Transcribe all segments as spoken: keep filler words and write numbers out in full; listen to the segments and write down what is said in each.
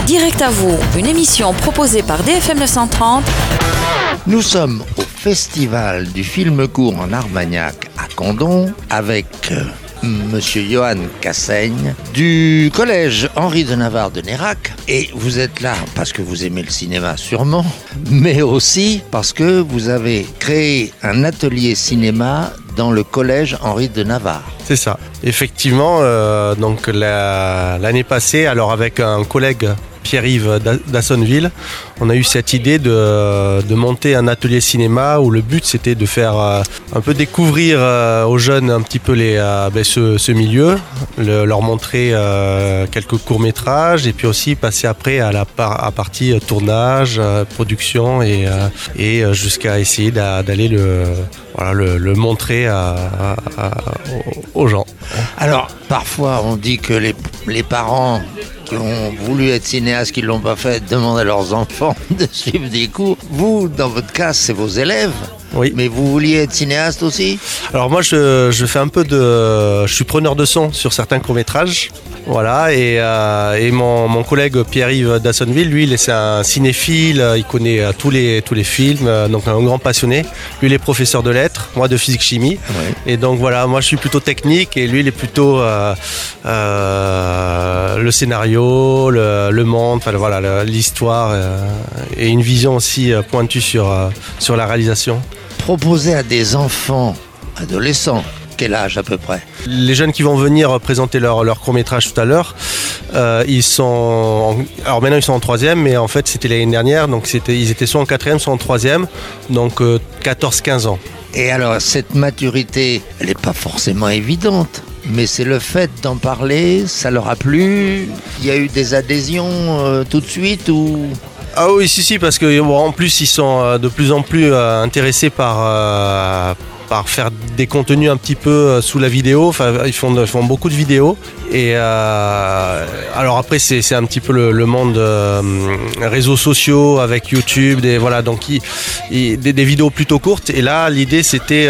Direct à vous, une émission proposée par D F M neuf cent trente. Nous sommes au Festival du film court en Armagnac à Condom avec euh, Monsieur Johan Cassaigne du collège Henri de Navarre de Nérac. Et vous êtes là parce que vous aimez le cinéma sûrement, mais aussi parce que vous avez créé un atelier cinéma dans le collège Henri de Navarre. C'est ça. Effectivement, euh, donc la, l'année passée, alors avec un collègue Pierre-Yves d'Assonville, on a eu cette idée de, de monter un atelier cinéma où le but c'était de faire euh, un peu découvrir euh, aux jeunes un petit peu les, euh, ben, ce, ce milieu, le, leur montrer euh, quelques courts-métrages et puis aussi passer après à la par, à partie euh, tournage, euh, production et, euh, et jusqu'à essayer d'a, d'aller le, voilà, le, le montrer à, à, à, aux gens. Alors, parfois on dit que les, les parents qui ont voulu être cinéastes, qui ne l'ont pas fait, demandent à leurs enfants de suivre des cours. Vous, dans votre cas, c'est vos élèves. Oui. Mais vous vouliez être cinéaste aussi ? Alors moi, je, je fais un peu de... Je suis preneur de son sur certains courts-métrages. Voilà, et, euh, et mon, mon collègue Pierre-Yves d'Assonville, lui, c'est un cinéphile, il connaît tous les, tous les films, donc un grand passionné. Lui, il est professeur de lettres, moi de physique-chimie. Ouais. Et donc voilà, moi je suis plutôt technique et lui, il est plutôt euh, euh, le scénario, le, le monde, enfin voilà, l'histoire euh, et une vision aussi pointue sur, euh, sur la réalisation. Proposer à des enfants, adolescents, quel âge à peu près ? Les jeunes qui vont venir présenter leur, leur court-métrage tout à l'heure, euh, ils sont... En, alors maintenant ils sont en troisième, mais en fait c'était l'année dernière, donc c'était, ils étaient soit en quatrième, soit en troisième, donc euh, quatorze quinze ans. Et alors cette maturité, elle n'est pas forcément évidente, mais c'est le fait d'en parler, ça leur a plu ? Il y a eu des adhésions euh, tout de suite ou... Ah oui, si, si, parce que bon, en plus ils sont de plus en plus euh, intéressés par... Euh, par faire des contenus un petit peu sous la vidéo, enfin ils font, ils font beaucoup de vidéos et euh, alors après c'est, c'est un petit peu le, le monde euh, réseaux sociaux avec YouTube, des, voilà, donc il, il, des, des vidéos plutôt courtes et là l'idée c'était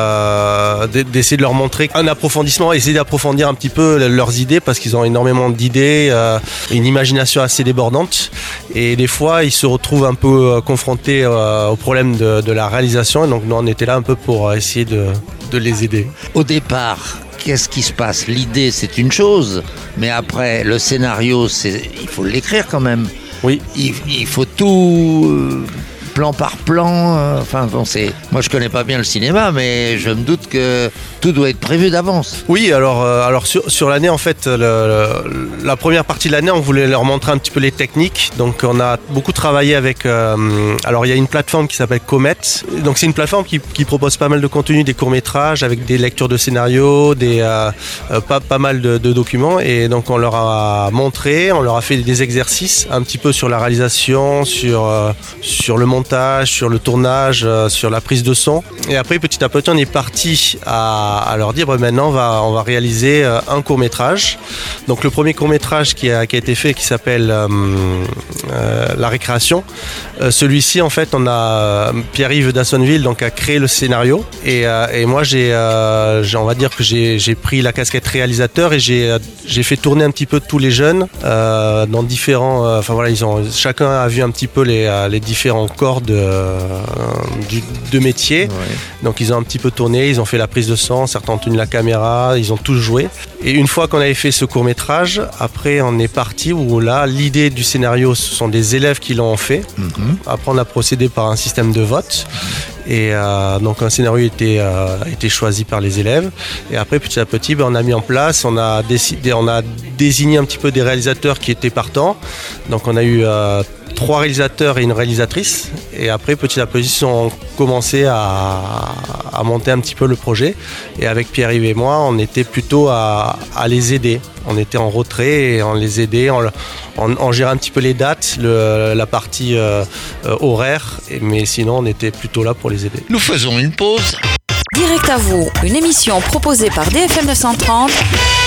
euh, d'essayer de leur montrer un approfondissement, essayer d'approfondir un petit peu leurs idées parce qu'ils ont énormément d'idées, euh, une imagination assez débordante et des fois ils se retrouvent un peu confrontés euh, au problème de, de la réalisation et donc nous on était là un peu pour essayer De, de les aider. Au départ, qu'est-ce qui se passe ? L'idée, c'est une chose, mais après, le scénario, c'est, il faut l'écrire quand même. Oui. Il, il faut tout, euh, plan par plan. Euh, enfin, bon, c'est... Moi, je connais pas bien le cinéma, mais je me doute que tout doit être prévu d'avance. Oui, alors, euh, alors sur, sur l'année, en fait, le, le, la première partie de l'année, on voulait leur montrer un petit peu les techniques. Donc, on a beaucoup travaillé avec... Euh, alors, il y a une plateforme qui s'appelle Comet. Donc, c'est une plateforme qui, qui propose pas mal de contenu, des courts-métrages, avec des lectures de scénarios, des, euh, euh, pas, pas mal de, de documents. Et donc, on leur a montré, on leur a fait des exercices un petit peu sur la réalisation, sur, euh, sur le montage, sur le tournage, euh, sur la prise de son. Et après, petit à petit, on est parti à à leur dire bah, maintenant on va, on va réaliser euh, un court-métrage. Donc le premier court-métrage qui a, qui a été fait qui s'appelle euh, euh, La Récréation. Euh, celui-ci en fait on a Pierre-Yves d'Assonville donc a créé le scénario et, euh, et moi j'ai, euh, j'ai on va dire que j'ai, j'ai pris la casquette réalisateur et j'ai, j'ai fait tourner un petit peu tous les jeunes euh, dans différents euh, enfin voilà ils ont chacun a vu un petit peu les, les différents corps de, euh, du, de métier. Ouais. Donc ils ont un petit peu tourné, ils ont fait la prise de son, certains ont tenu la caméra, ils ont tous joué. Et une fois qu'on avait fait ce court-métrage, après on est parti où là, l'idée du scénario, ce sont des élèves qui l'ont fait. Mm-hmm. Après on a procédé par un système de vote. Et euh, donc un scénario était, euh, était choisi par les élèves. Et après petit à petit, ben, on a mis en place, on a, décidé, on a désigné un petit peu des réalisateurs qui étaient partants. Donc on a eu euh, trois réalisateurs et une réalisatrice. Et après petit à petit, ils ont commencé à, à monter un petit peu le projet. Et avec Pierre-Yves et moi, on était plutôt à, à les aider. On était en retrait et on les aidait, on, on, on gérait un petit peu les dates, le, la partie euh, euh, horaire, mais sinon on était plutôt là pour les aider. Nous faisons une pause. Direct à vous, une émission proposée par D F M neuf cent trente.